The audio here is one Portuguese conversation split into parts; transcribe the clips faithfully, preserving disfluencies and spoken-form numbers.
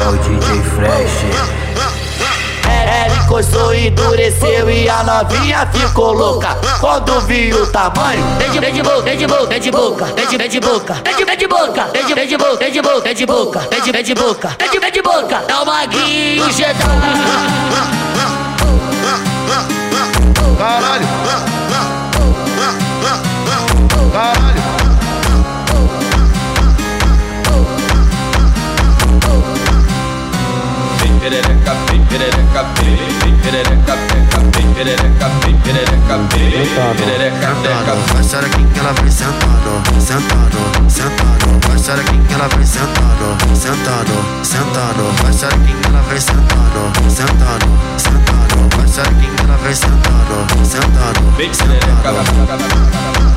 é o D J Fresh. Ela encostou e endureceu e a novinha ficou louca quando viu o tamanho. Vem de, vem de boca, vem de boca, vem de boca, vem de, vem de boca, vem de, vem de boca, vem de, vem de boca, vem de boca, vem de boca, vem de, vem de boca, vem de, vem de boca. Dá uma guincheta. Caralho. Caralho. Perereca, perereca, perereca, perereca, perereca, perereca. Vai xerequinha que ela vem sentando, sentando, sentando. Vai xerequinha que ela vem sentando, sentando, sentando. Vai xerequinha que ela vem sentando, sentando, sentando. Vai xerequinha que ela vem sentando, sentando, sentando.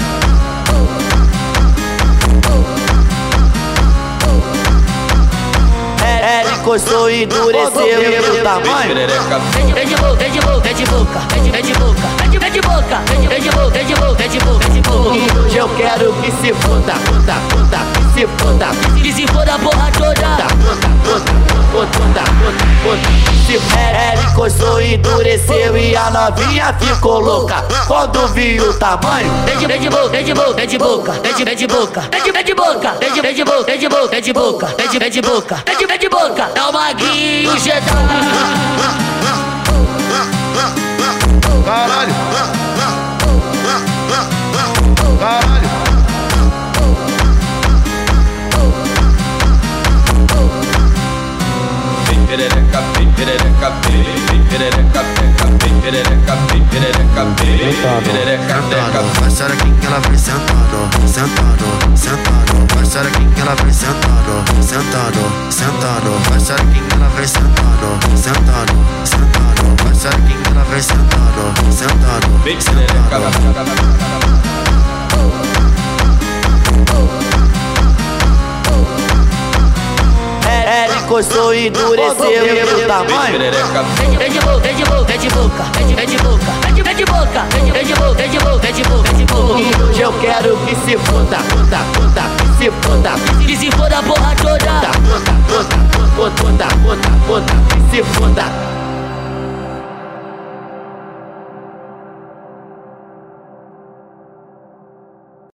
Ela encostou e endureceu e viu o tamanho. Vem de boca, vem de boca, vem de boca, vem de, vem de boca, vem de, vem de boca, vem de, vem de boca, vem de boca, vem de boca, vem de boca. Hoje eu quero que se foda, foda, foda, que se foda, que se foda a porra toda. Foda, foda, foda, foda, foda. Ela encostou e endureceu e a novinha ficou louca quando viu o tamanho. Vem de, vem de boca, vem de boca, vem de boca, vem de, vem de boca, vem de, vem de boca, vem de, vem de boca, vem de boca, vem de boca, vem de, vem de boca, vem de, vem de boca. Dá uma guincheta. Caralho. Caralho. Perereca, perereca, perereca, perereca, perereca, perereca. Vai xerequinha que ela vem sentando, sentando, sentando. Vai xerequinha que ela vem sentando, sentando, sentando. Vai xerequinha que ela vem sentando, sentando, sentando. Vai xerequinha que ela vem sentando, sentando, sentando. Ela encostou e endureceu e viu o tamanho. Vem de, vem de boca, vem de boca, vem